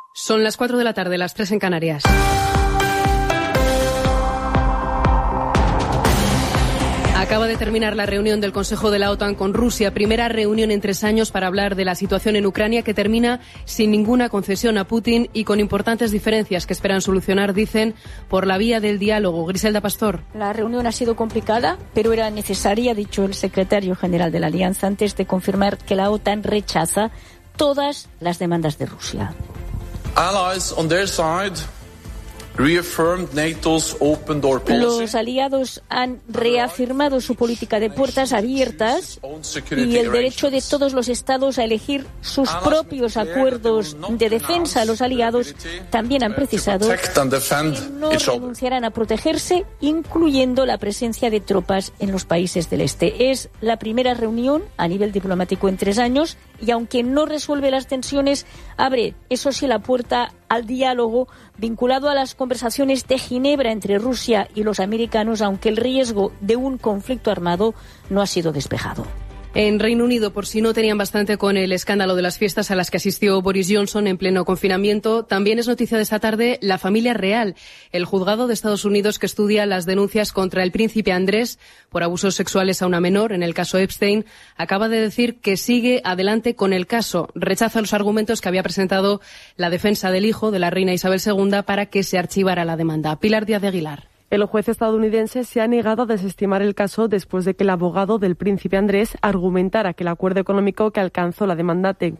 Son las 4 de la tarde, las 3 en Canarias. Acaba de terminar la reunión del Consejo de la OTAN con Rusia, primera reunión en 3 años para hablar de la situación en Ucrania, que termina sin ninguna concesión a Putin y con importantes diferencias que esperan solucionar, dicen, por la vía del diálogo. Griselda Pastor. La reunión ha sido complicada, pero era necesaria, ha dicho el secretario general de la Alianza, antes de confirmar que la OTAN rechaza todas las demandas de Rusia. Allies on their side reaffirmed NATO's open door policy. Los aliados han reafirmado su política de puertas abiertas y el derecho de todos los estados a elegir sus propios acuerdos de defensa. Los aliados también han precisado que no renunciarán a protegerse, incluyendo la presencia de tropas en los países del este. Es la primera reunión a nivel diplomático en 3 años y, aunque no resuelve las tensiones, abre, eso sí, la puerta al diálogo vinculado a las conversaciones de Ginebra entre Rusia y los americanos, aunque el riesgo de un conflicto armado no ha sido despejado. En Reino Unido, por si no tenían bastante con el escándalo de las fiestas a las que asistió Boris Johnson en pleno confinamiento, también es noticia de esta tarde la familia real. El juzgado de Estados Unidos que estudia las denuncias contra el príncipe Andrés por abusos sexuales a una menor en el caso Epstein acaba de decir que sigue adelante con el caso. Rechaza los argumentos que había presentado la defensa del hijo de la reina Isabel II para que se archivara la demanda. Pilar Díaz de Aguilar. El juez estadounidense se ha negado a desestimar el caso después de que el abogado del príncipe Andrés argumentara que el acuerdo económico que alcanzó la demandante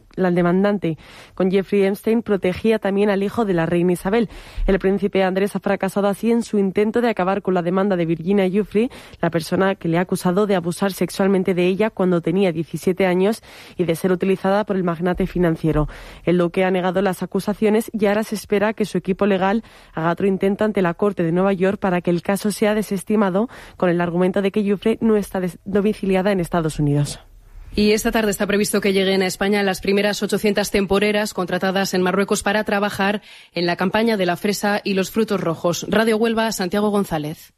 con Jeffrey Epstein protegía también al hijo de la reina Isabel. El príncipe Andrés ha fracasado así en su intento de acabar con la demanda de Virginia Giuffre, la persona que le ha acusado de abusar sexualmente de ella cuando tenía 17 años y de ser utilizada por el magnate financiero. El duque ha negado las acusaciones y ahora se espera que su equipo legal haga otro intento ante la Corte de Nueva York para que el caso sea desestimado con el argumento de que Giuffre no está domiciliada en Estados Unidos. Y esta tarde está previsto que lleguen a España las primeras 800 temporeras contratadas en Marruecos para trabajar en la campaña de la fresa y los frutos rojos. Radio Huelva, Santiago González.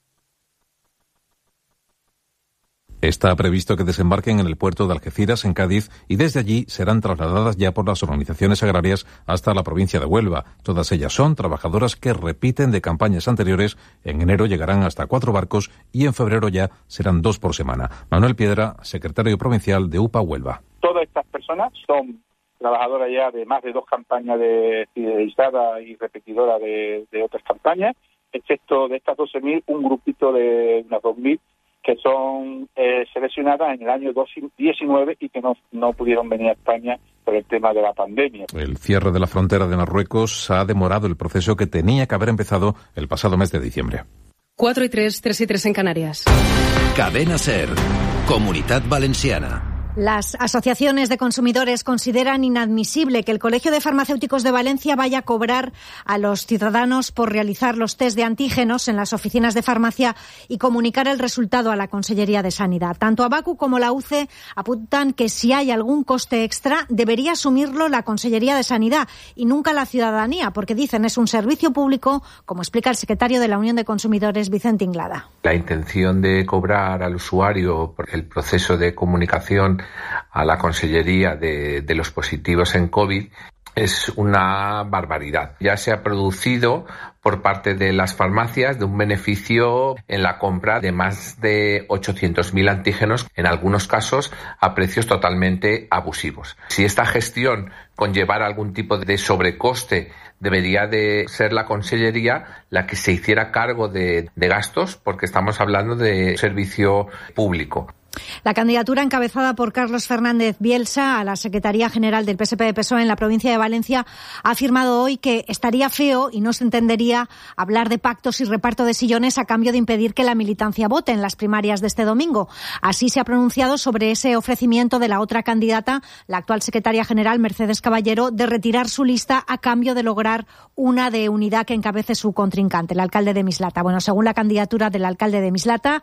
Está previsto que desembarquen en el puerto de Algeciras, en Cádiz, y desde allí serán trasladadas ya por las organizaciones agrarias hasta la provincia de Huelva. Todas ellas son trabajadoras que repiten de campañas anteriores. En enero llegarán hasta 4 barcos y en febrero ya serán 2 por semana. Manuel Piedra, secretario provincial de UPA Huelva. Todas estas personas son trabajadoras ya de más de 2 campañas fidelizadas y repetidoras de otras campañas, excepto de estas 12.000, un grupito de unas 2.000 que son seleccionadas en el año 2019 y que no pudieron venir a España por el tema de la pandemia. El cierre de la frontera de Marruecos ha demorado el proceso que tenía que haber empezado el pasado mes de diciembre. 4 y 3, 3 y 3 en Canarias. Cadena SER, Comunitat Valenciana. Las asociaciones de consumidores consideran inadmisible que el Colegio de Farmacéuticos de Valencia vaya a cobrar a los ciudadanos por realizar los test de antígenos en las oficinas de farmacia y comunicar el resultado a la Consellería de Sanidad. Tanto ABACU como la UCE apuntan que si hay algún coste extra debería asumirlo la Consellería de Sanidad y nunca la ciudadanía, porque dicen es un servicio público, como explica el secretario de la Unión de Consumidores, Vicente Inglada. La intención de cobrar al usuario por el proceso de comunicación a la Consellería de los positivos en COVID es una barbaridad. Ya se ha producido por parte de las farmacias de un beneficio en la compra de más de 800.000 antígenos, en algunos casos a precios totalmente abusivos. Si esta gestión conllevara algún tipo de sobrecoste, debería de ser la Consellería la que se hiciera cargo de gastos, porque estamos hablando de servicio público. La candidatura encabezada por Carlos Fernández Bielsa a la Secretaría General del PSPE-PSOE en la provincia de Valencia ha afirmado hoy que estaría feo y no se entendería hablar de pactos y reparto de sillones a cambio de impedir que la militancia vote en las primarias de este domingo. Así se ha pronunciado sobre ese ofrecimiento de la otra candidata, la actual secretaria general Mercedes Caballero, de retirar su lista a cambio de lograr una de unidad que encabece su contrincante, el alcalde de Mislata. Bueno, según la candidatura del alcalde de Mislata,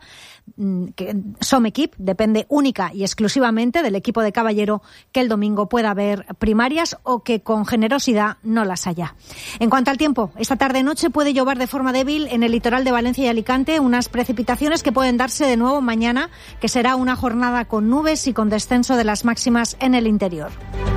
Somekip depende única y exclusivamente del equipo de Caballero que el domingo pueda haber primarias o que con generosidad no las haya. En cuanto al tiempo, esta tarde-noche puede llover de forma débil en el litoral de Valencia y Alicante, unas precipitaciones que pueden darse de nuevo mañana, que será una jornada con nubes y con descenso de las máximas en el interior.